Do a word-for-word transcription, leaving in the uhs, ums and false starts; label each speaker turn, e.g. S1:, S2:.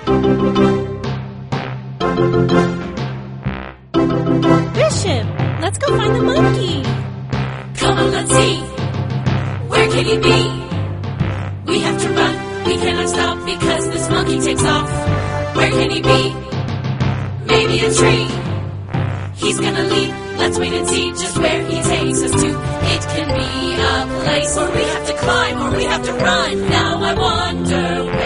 S1: Bishop, let's go find the monkey.
S2: Come on, let's see. Where can he be? We have to run, we cannot stop because this monkey takes off. Where can he be? Maybe a tree. He's gonna leap, let's wait and see just where he takes us to. It can be a place where we have to climb or we have to run. Now I wonder where